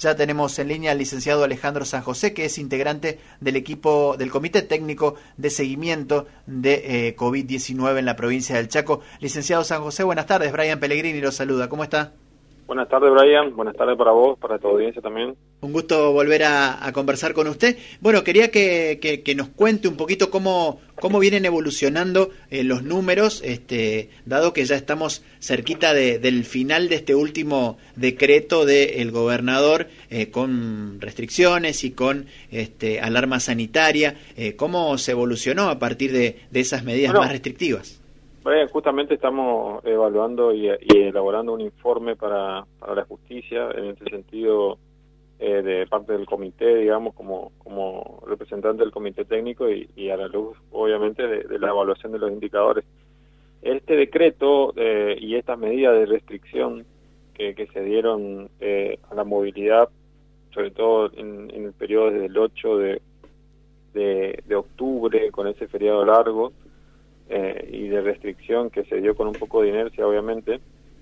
Ya tenemos en línea al licenciado Alejandro San José, que es integrante del equipo del Comité Técnico de Seguimiento de COVID-19 en la provincia del Chaco. Licenciado San José, buenas tardes. Brian Pellegrini lo saluda. ¿Cómo está? Buenas tardes, Brian. Buenas tardes para vos, para tu audiencia también. Un gusto volver a conversar con usted. Bueno, quería que nos cuente un poquito cómo vienen evolucionando los números, dado que ya estamos cerquita del final de este último decreto del gobernador con restricciones y con alarma sanitaria. ¿Cómo se evolucionó a partir de esas medidas más restrictivas? Brian, justamente estamos evaluando y elaborando un informe para la justicia en este sentido de parte del comité, digamos, como representante del comité técnico y a la luz, obviamente, de la evaluación de los indicadores. Este decreto y estas medidas de restricción que se dieron a la movilidad, sobre todo en el periodo desde el 8 de octubre, con ese feriado largo, y de restricción que se dio con un poco de inercia, obviamente,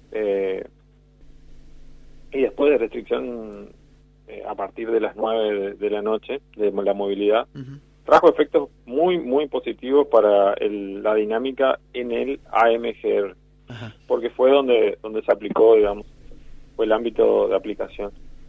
y después de restricción a partir de las 9 de la noche de la movilidad, trajo efectos muy positivos para la dinámica en el AMGR, porque fue donde se aplicó, digamos, fue el ámbito de aplicación.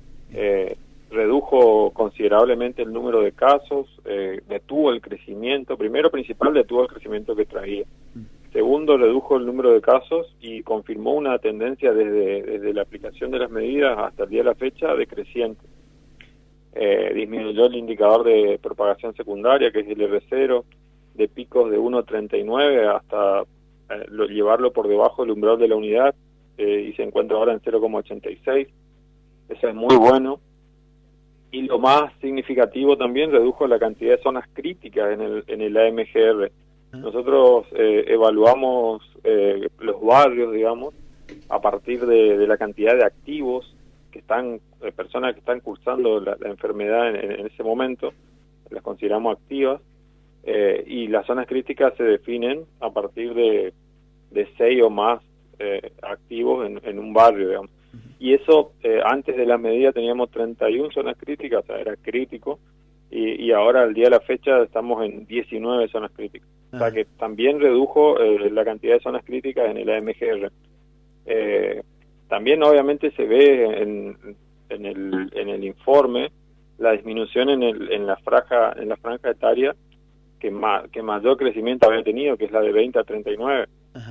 Redujo considerablemente el número de casos, detuvo el crecimiento, primero principal detuvo el crecimiento que traía, segundo redujo el número de casos y confirmó una tendencia desde la aplicación de las medidas hasta el día de la fecha decreciente. Disminuyó el indicador de propagación secundaria, que es el R0, de picos de 1,39 hasta llevarlo por debajo del umbral de la unidad, y se encuentra ahora en 0,86. Eso es muy bueno. Y lo más significativo también, redujo la cantidad de zonas críticas en el AMGR. Nosotros evaluamos los barrios, digamos, a partir de la cantidad de activos que están, personas que están cursando la enfermedad en ese momento, las consideramos activas, y las zonas críticas se definen a partir de 6 o más activos en un barrio, digamos. Y eso, antes de la medida teníamos 31 zonas críticas, o sea, era crítico, y ahora al día de la fecha estamos en 19 zonas críticas. O sea que también redujo la cantidad de zonas críticas en el AMGR. También obviamente se ve en el informe la disminución en la franja etaria que mayor crecimiento había tenido, que es la de 20 a 39.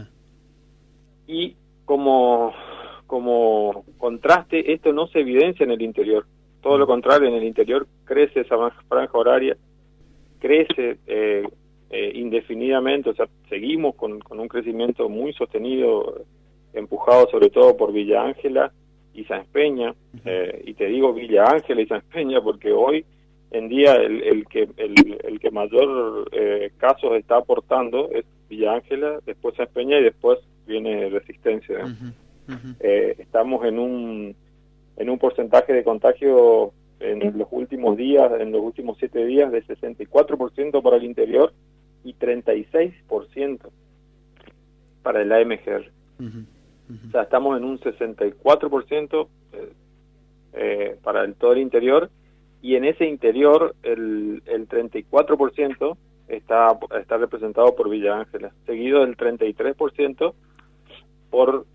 Y como contraste, esto no se evidencia en el interior. Todo lo contrario, en el interior crece esa franja horaria, crece indefinidamente, o sea, seguimos con un crecimiento muy sostenido, empujado sobre todo por Villa Ángela y Sáenz Peña, y te digo Villa Ángela y Sáenz Peña porque hoy en día el que mayor casos está aportando es Villa Ángela, después Sáenz Peña y después viene Resistencia. Estamos en un porcentaje de contagio en los últimos días, en los últimos 7 días, de 64% para el interior y 36% para el AMGR. O sea, estamos en un 64% para todo el interior, y en ese interior el 34% está representado por Villa Ángela, seguido del 33% por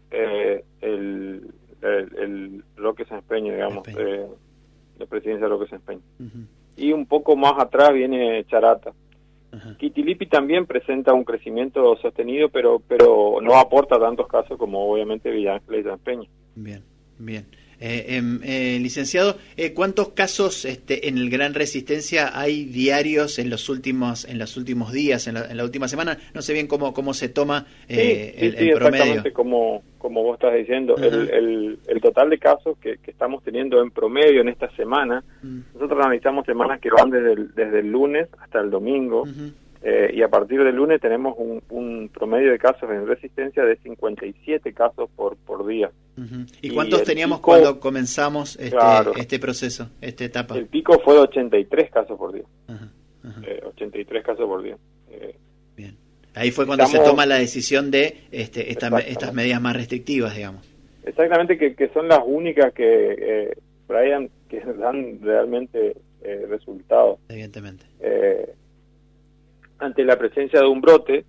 el Roque Sáenz Peña, digamos, la presidencia de Roque Sáenz Peña. Y un poco más atrás viene Charata. Quitilipi también presenta un crecimiento sostenido, pero no aporta tantos casos como obviamente Villa Ángela y Sáenz Peña. Bien. Licenciado, ¿cuántos casos en el Gran Resistencia hay diarios en los últimos días, en la última semana? No sé bien cómo se toma el promedio. Exactamente como vos estás diciendo. El total de casos que estamos teniendo en promedio en esta semana, nosotros analizamos semanas que van desde el lunes hasta el domingo, y a partir del lunes tenemos un promedio de casos en Resistencia de 57 casos por día. ¿Y cuántos teníamos pico, cuando comenzamos este proceso, esta etapa? El pico fue de 83 casos por día. 83 casos por día. Bien. Ahí fue cuando se toma la decisión de estas medidas más restrictivas, digamos. Exactamente, que son las únicas que, Brian, que dan realmente resultados. Evidentemente. Ante la presencia de un brote,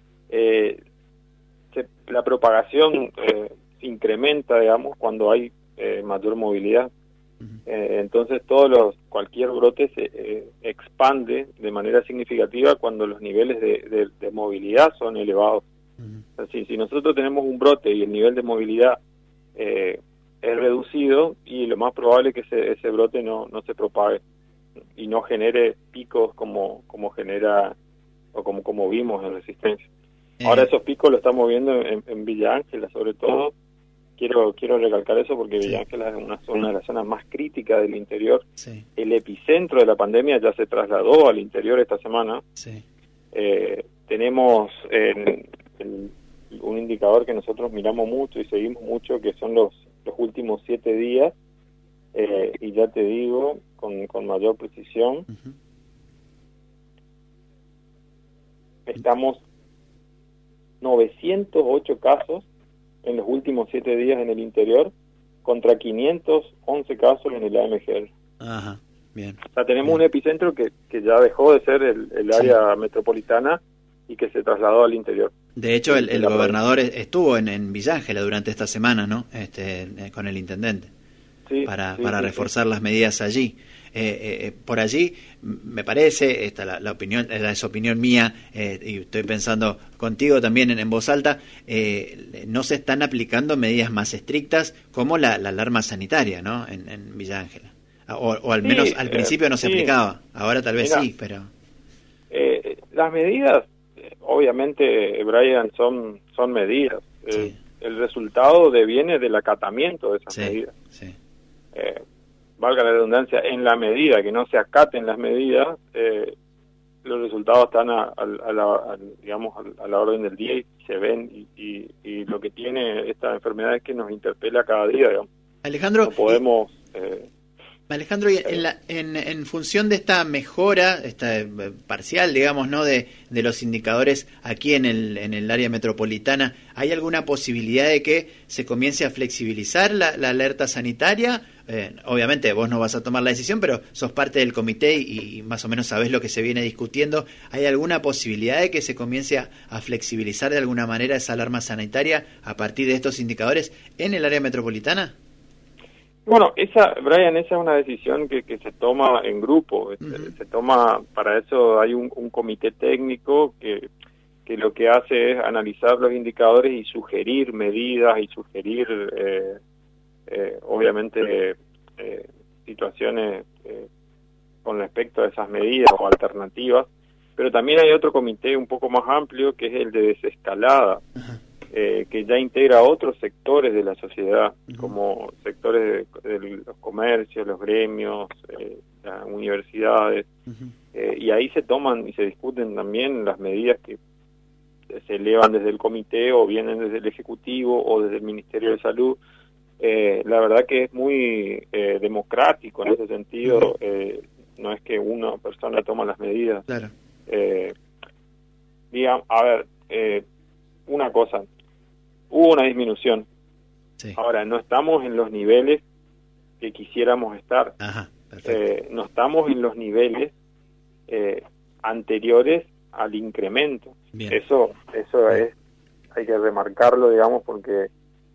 la propagación se incrementa, digamos, cuando hay mayor movilidad. Entonces cualquier brote se expande de manera significativa cuando los niveles de movilidad son elevados. Así, si nosotros tenemos un brote y el nivel de movilidad es reducido, y lo más probable es que ese brote no se propague y no genere picos como genera o como vimos en Resistencia. Ahora esos picos lo estamos viendo en Villa Ángela, sobre todo. Quiero recalcar eso porque Villa Ángela es una de las zonas más críticas del interior. Sí. El epicentro de la pandemia ya se trasladó al interior esta semana. Sí. Tenemos un indicador que nosotros miramos mucho y seguimos mucho, que son los últimos 7 días, y ya te digo con mayor precisión. Estamos 908 casos en los últimos 7 días en el interior, contra 511 casos en el AMGR. Ajá, bien. O sea, tenemos un epicentro que ya dejó de ser el área metropolitana y que se trasladó al interior. De hecho, el gobernador estuvo en Villa Ángela durante esta semana, ¿no? Con el intendente, para reforzar las medidas allí. Por allí, me parece, la opinión, es opinión mía, y estoy pensando contigo también en voz alta, no se están aplicando medidas más estrictas como la alarma sanitaria, ¿no? En Villa Ángela. O al menos al principio no se aplicaba, ahora tal vez sí, pero... las medidas, obviamente, Brian, son medidas. El resultado viene del acatamiento de esas medidas. Sí. Valga la redundancia, en la medida que no se acaten las medidas, los resultados están a la orden del día y se ven, y lo que tiene esta enfermedad es que nos interpela cada día, digamos. Alejandro, no podemos... Alejandro, y en función de esta mejora, parcial, digamos, ¿no?, de los indicadores aquí en el área metropolitana, ¿hay alguna posibilidad de que se comience a flexibilizar la alerta sanitaria? Obviamente vos no vas a tomar la decisión, pero sos parte del comité y más o menos sabés lo que se viene discutiendo. ¿Hay alguna posibilidad de que se comience a flexibilizar de alguna manera esa alarma sanitaria a partir de estos indicadores en el área metropolitana? Bueno, Brian, esa es una decisión que se toma en grupo. Se toma, para eso hay un comité técnico que lo que hace es analizar los indicadores y sugerir medidas y sugerir, obviamente, situaciones con respecto a esas medidas o alternativas. Pero también hay otro comité un poco más amplio, que es el de desescalada. Que ya integra a otros sectores de la sociedad, como sectores de los comercios, los gremios, las universidades, y ahí se toman y se discuten también las medidas que se elevan desde el comité o vienen desde el Ejecutivo o desde el Ministerio de Salud. La verdad que es muy democrático en ese sentido, no es que una persona toma las medidas. Claro. Una cosa, hubo una disminución. Ahora, no estamos en los niveles que quisiéramos estar. Ajá, perfecto. No estamos en los niveles anteriores al incremento. Bien. Eso es, hay que remarcarlo, digamos, porque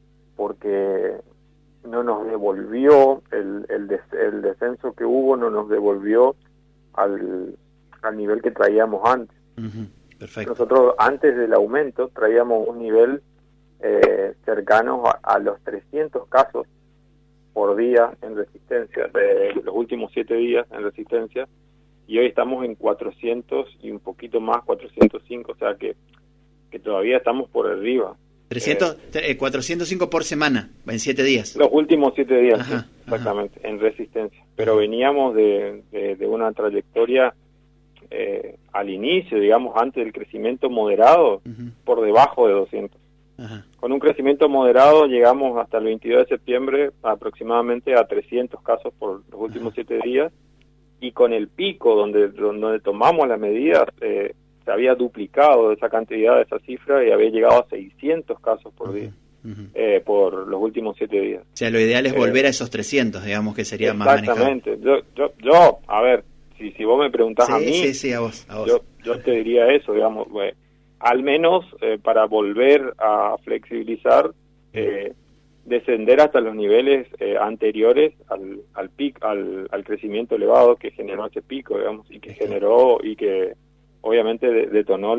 no nos devolvió el descenso que hubo, no nos devolvió al nivel que traíamos antes. Perfecto. Nosotros antes del aumento traíamos un nivel cercano a los 300 casos por día en Resistencia, de los últimos 7 días en Resistencia, y hoy estamos en 400 y un poquito más, 405, o sea que todavía estamos por arriba. 405 por semana, en 7 días. Los últimos 7 días, ajá, sí, exactamente, en Resistencia. Pero veníamos de una trayectoria al inicio, digamos, antes del crecimiento moderado, por debajo de 200. Con un crecimiento moderado llegamos hasta el 22 de septiembre aproximadamente a 300 casos por los últimos 7 días, y con el pico donde tomamos las medidas se había duplicado esa cantidad, esa cifra, y había llegado a 600 casos por día. por los últimos 7 días. O sea, lo ideal es volver a esos 300, digamos, que sería más manejable. Exactamente. Yo, a ver, si vos me preguntás a mí, sí, a vos. Yo te diría eso, digamos, al menos para volver a flexibilizar, descender hasta los niveles anteriores al pico, al crecimiento elevado que generó ese pico, digamos, y que generó y que obviamente detonó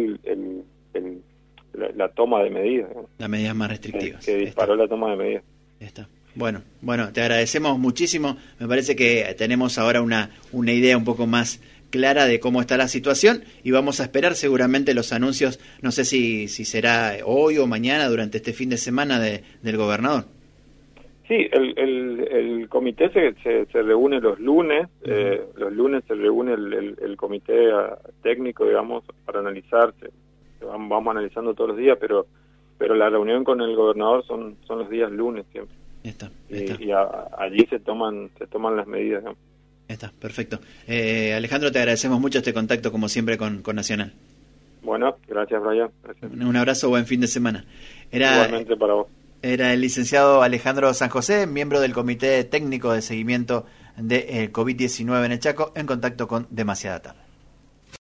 la toma de medidas, ¿no? Las medidas más restrictivas. Que disparó la toma de medidas. Está. Bueno, te agradecemos muchísimo. Me parece que tenemos ahora una idea un poco más clara de cómo está la situación y vamos a esperar seguramente los anuncios, no sé si será hoy o mañana durante este fin de semana del gobernador. Sí, el comité se reúne los lunes, los lunes se reúne el comité técnico, digamos, para analizarse. Vamos analizando todos los días, pero la reunión con el gobernador son los días lunes siempre. Está. Y allí se toman las medidas, ¿no? Está, perfecto. Alejandro, te agradecemos mucho este contacto, como siempre, con Nacional. Bueno, gracias, Brian. Gracias. Un abrazo, buen fin de semana. Igualmente para vos. Era el licenciado Alejandro San José, miembro del Comité Técnico de Seguimiento de COVID-19 en el Chaco, en contacto con Demasiada Tarde.